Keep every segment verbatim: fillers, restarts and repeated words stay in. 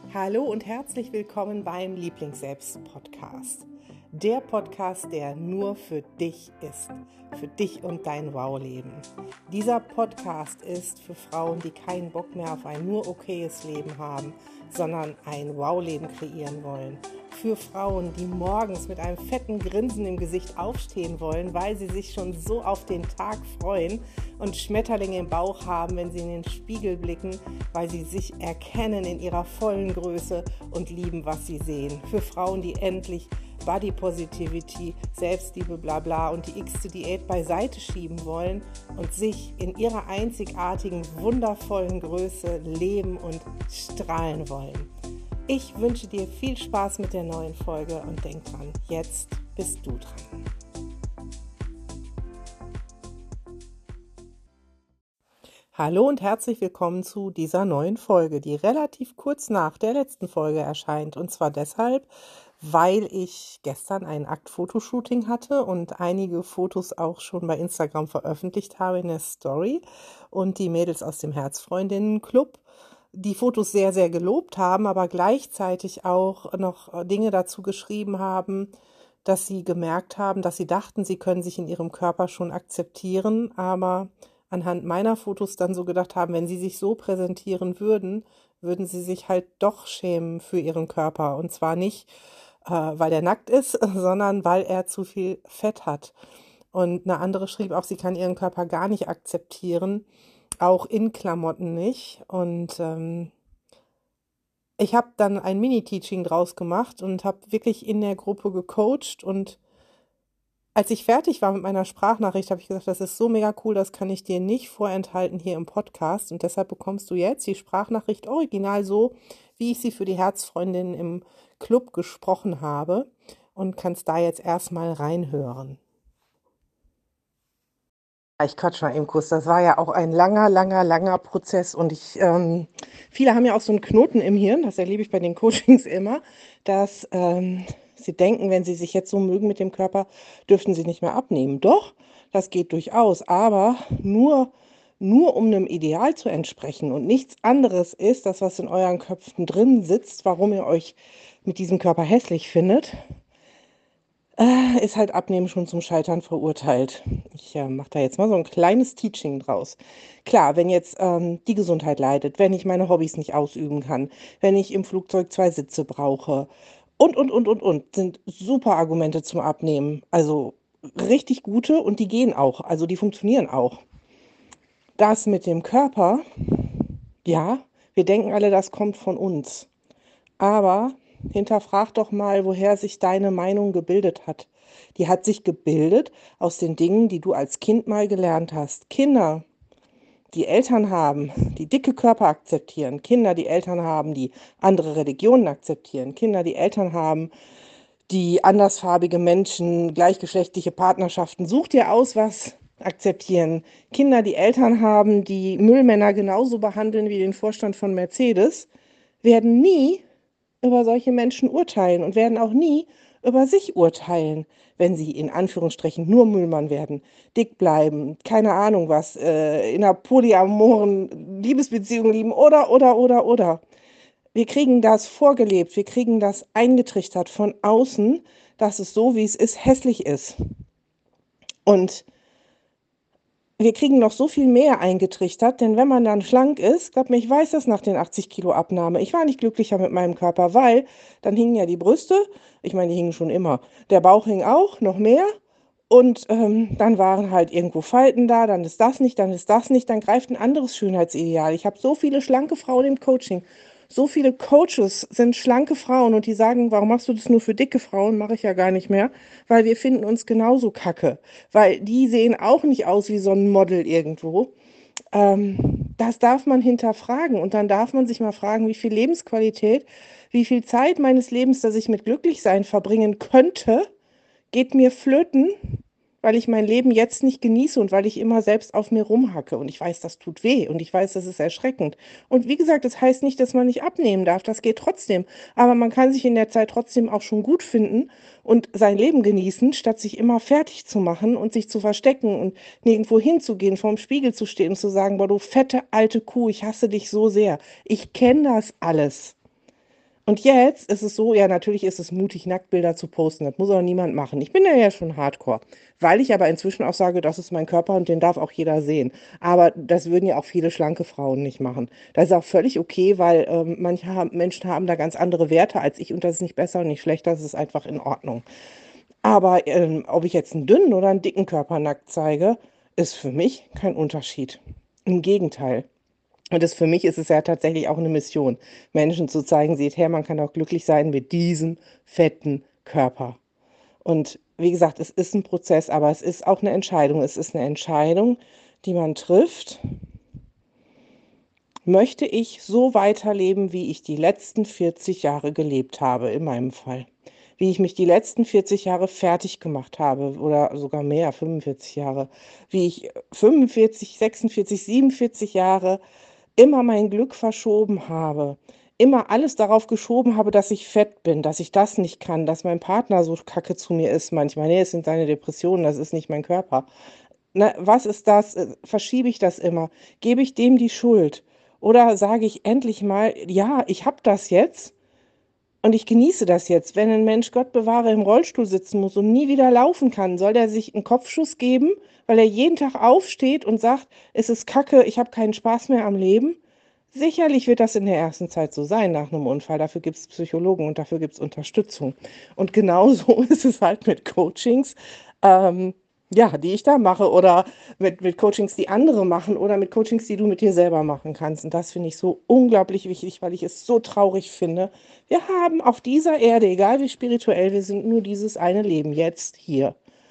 Hallo und herzlich willkommen beim Lieblings-Selbst-Podcast. Der Podcast, der nur für dich ist, für dich und dein Wow-Leben. Dieser Podcast ist für Frauen, die keinen Bock mehr auf ein nur okayes Leben haben, sondern ein Wow-Leben kreieren wollen. Für Frauen, die morgens mit einem fetten Grinsen im Gesicht aufstehen wollen, weil sie sich schon so auf den Tag freuen und Schmetterlinge im Bauch haben, wenn sie in den Spiegel blicken, weil sie sich erkennen in ihrer vollen Größe und lieben, was sie sehen. Für Frauen, die endlich Body Positivity, Selbstliebe, bla bla und die x-te Diät beiseite schieben wollen und sich in ihrer einzigartigen, wundervollen Größe leben und strahlen wollen. Ich wünsche dir viel Spaß mit der neuen Folge und denk dran, jetzt bist du dran. Hallo und herzlich willkommen zu dieser neuen Folge, die relativ kurz nach der letzten Folge erscheint. Und zwar deshalb, weil ich gestern ein Aktfotoshooting hatte und einige Fotos auch schon bei Instagram veröffentlicht habe in der Story und die Mädels aus dem Herzfreundinnen-Club die Fotos sehr, sehr gelobt haben, aber gleichzeitig auch noch Dinge dazu geschrieben haben, dass sie gemerkt haben, dass sie dachten, sie können sich in ihrem Körper schon akzeptieren, aber anhand meiner Fotos dann so gedacht haben, wenn sie sich so präsentieren würden, würden sie sich halt doch schämen für ihren Körper. Und zwar nicht, äh, weil er nackt ist, sondern weil er zu viel Fett hat. Und eine andere schrieb auch, sie kann ihren Körper gar nicht akzeptieren, auch in Klamotten nicht. Und ähm, ich habe dann ein Mini-Teaching draus gemacht und habe wirklich in der Gruppe gecoacht. Und als ich fertig war mit meiner Sprachnachricht, habe ich gesagt, das ist so mega cool, das kann ich dir nicht vorenthalten hier im Podcast. Und deshalb bekommst du jetzt die Sprachnachricht original so, wie ich sie für die Herzfreundin im Club gesprochen habe. Und kannst da jetzt erstmal reinhören. Ich quatsch mal eben kurz. Das war ja auch ein langer, langer, langer Prozess. Und ich, ähm, viele haben ja auch so einen Knoten im Hirn, das erlebe ich bei den Coachings immer, dass ähm, sie denken, wenn sie sich jetzt so mögen mit dem Körper, dürften sie nicht mehr abnehmen. Doch, das geht durchaus, aber nur, nur um einem Ideal zu entsprechen. Und nichts anderes ist das, was in euren Köpfen drin sitzt, warum ihr euch mit diesem Körper hässlich findet. Äh, ist halt Abnehmen schon zum Scheitern verurteilt. Ich äh, mache da jetzt mal so ein kleines Teaching draus. Klar, wenn jetzt ähm, die Gesundheit leidet, wenn ich meine Hobbys nicht ausüben kann, wenn ich im Flugzeug zwei Sitze brauche und, und, und, und, und, sind super Argumente zum Abnehmen. Also richtig gute und die gehen auch, also die funktionieren auch. Das mit dem Körper, ja, wir denken alle, das kommt von uns. Aber hinterfrag doch mal, woher sich deine Meinung gebildet hat. Die hat sich gebildet aus den Dingen, die du als Kind mal gelernt hast. Kinder, die Eltern haben, die dicke Körper akzeptieren. Kinder, die Eltern haben, die andere Religionen akzeptieren. Kinder, die Eltern haben, die andersfarbige Menschen, gleichgeschlechtliche Partnerschaften. Such dir aus, was akzeptieren. Kinder, die Eltern haben, die Müllmänner genauso behandeln wie den Vorstand von Mercedes, werden nie über solche Menschen urteilen und werden auch nie über sich urteilen, wenn sie in Anführungsstrichen nur Müllmann werden, dick bleiben, keine Ahnung was, äh, in einer polyamoren Liebesbeziehung lieben oder, oder, oder, oder. Wir kriegen das vorgelebt, wir kriegen das eingetrichtert von außen, dass es so, wie es ist, hässlich ist. Und wir kriegen noch so viel mehr eingetrichtert, denn wenn man dann schlank ist, glaub mir, ich weiß das nach den achtzig Kilo Abnahme. Ich war nicht glücklicher mit meinem Körper, weil dann hingen ja die Brüste, ich meine, die hingen schon immer, der Bauch hing auch, noch mehr. Und ähm, dann waren halt irgendwo Falten da, dann ist das nicht, dann ist das nicht, dann greift ein anderes Schönheitsideal. Ich habe so viele schlanke Frauen im Coaching. So viele Coaches sind schlanke Frauen und die sagen, warum machst du das nur für dicke Frauen? Mache ich ja gar nicht mehr, weil wir finden uns genauso kacke. Weil die sehen auch nicht aus wie so ein Model irgendwo. Ähm, das darf man hinterfragen und dann darf man sich mal fragen, wie viel Lebensqualität, wie viel Zeit meines Lebens, das ich mit Glücklichsein verbringen könnte, geht mir flöten, weil ich mein Leben jetzt nicht genieße und weil ich immer selbst auf mir rumhacke. Und ich weiß, das tut weh und ich weiß, das ist erschreckend. Und wie gesagt, das heißt nicht, dass man nicht abnehmen darf. Das geht trotzdem. Aber man kann sich in der Zeit trotzdem auch schon gut finden und sein Leben genießen, statt sich immer fertig zu machen und sich zu verstecken und nirgendwo hinzugehen, vorm Spiegel zu stehen und zu sagen, boah, du fette alte Kuh, ich hasse dich so sehr. Ich kenne das alles. Und jetzt ist es so, ja, natürlich ist es mutig, Nacktbilder zu posten. Das muss auch niemand machen. Ich bin ja ja schon Hardcore, weil ich aber inzwischen auch sage, das ist mein Körper und den darf auch jeder sehen. Aber das würden ja auch viele schlanke Frauen nicht machen. Das ist auch völlig okay, weil ähm, manche haben, Menschen haben da ganz andere Werte als ich und das ist nicht besser und nicht schlechter, das ist einfach in Ordnung. Aber ähm, ob ich jetzt einen dünnen oder einen dicken Körper nackt zeige, ist für mich kein Unterschied. Im Gegenteil. Und das für mich ist es ja tatsächlich auch eine Mission, Menschen zu zeigen, seht her, man kann auch glücklich sein mit diesem fetten Körper. Und wie gesagt, es ist ein Prozess, aber es ist auch eine Entscheidung. Es ist eine Entscheidung, die man trifft. Möchte ich so weiterleben, wie ich die letzten vierzig Jahre gelebt habe, in meinem Fall? Wie ich mich die letzten vierzig Jahre fertig gemacht habe oder sogar mehr, fünfundvierzig Jahre. Wie ich fünfundvierzig, sechsundvierzig, siebenundvierzig Jahre immer mein Glück verschoben habe, immer alles darauf geschoben habe, dass ich fett bin, dass ich das nicht kann, dass mein Partner so kacke zu mir ist manchmal. Nee, es sind seine Depressionen, das ist nicht mein Körper. Ne, was ist das? Äh, Verschiebe ich das immer? Gebe ich dem die Schuld? Oder sage ich endlich mal, ja, ich habe das jetzt und ich genieße das jetzt. Wenn ein Mensch, Gott bewahre, im Rollstuhl sitzen muss und nie wieder laufen kann, soll der sich einen Kopfschuss geben, weil er jeden Tag aufsteht und sagt, es ist Kacke, ich habe keinen Spaß mehr am Leben? Sicherlich wird das in der ersten Zeit so sein nach einem Unfall. Dafür gibt es Psychologen und dafür gibt es Unterstützung. Und genauso ist es halt mit Coachings, ähm, ja, die ich da mache oder mit, mit Coachings, die andere machen oder mit Coachings, die du mit dir selber machen kannst. Und das finde ich so unglaublich wichtig, weil ich es so traurig finde. Wir haben auf dieser Erde, egal wie spirituell wir sind, nur dieses eine Leben, jetzt hier.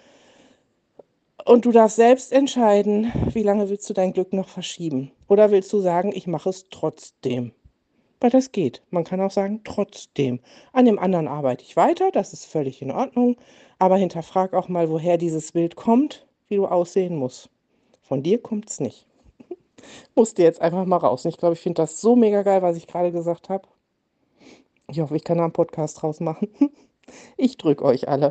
Und du darfst selbst entscheiden, wie lange willst du dein Glück noch verschieben? Oder willst du sagen, ich mache es trotzdem? Weil das geht. Man kann auch sagen, trotzdem. An dem anderen arbeite ich weiter, das ist völlig in Ordnung. Aber hinterfrag auch mal, woher dieses Bild kommt, wie du aussehen musst. Von dir kommt es nicht. Musst dir jetzt einfach mal raus. Und ich glaube, ich finde das so mega geil, was ich gerade gesagt habe. Ich hoffe, ich kann da einen Podcast draus machen. Ich drücke euch alle.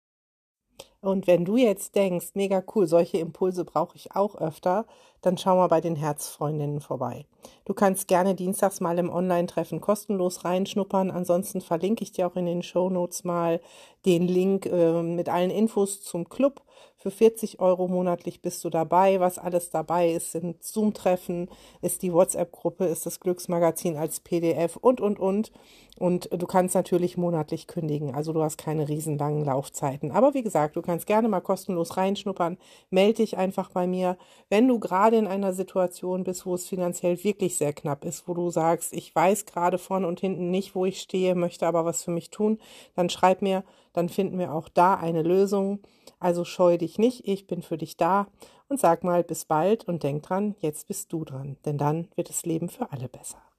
Und wenn du jetzt denkst, mega cool, solche Impulse brauche ich auch öfter, dann schau mal bei den Herzfreundinnen vorbei. Du kannst gerne dienstags mal im Online-Treffen kostenlos reinschnuppern. Ansonsten verlinke ich dir auch in den Shownotes mal den Link äh, mit allen Infos zum Club. Für vierzig Euro monatlich bist du dabei. Was alles dabei ist, sind Zoom-Treffen, ist die WhatsApp-Gruppe, ist das Glücksmagazin als P D F und, und, und. Und du kannst natürlich monatlich kündigen, also du hast keine riesenlangen Laufzeiten. Aber wie gesagt, du kannst gerne mal kostenlos reinschnuppern. Melde dich einfach bei mir, wenn du gerade in einer Situation bist, wo es finanziell wirklich sehr knapp ist, wo du sagst, ich weiß gerade vorn und hinten nicht, wo ich stehe, möchte aber was für mich tun, dann schreib mir, dann finden wir auch da eine Lösung. Also scheu dich nicht, ich bin für dich da und sag mal bis bald und denk dran, jetzt bist du dran, denn dann wird das Leben für alle besser.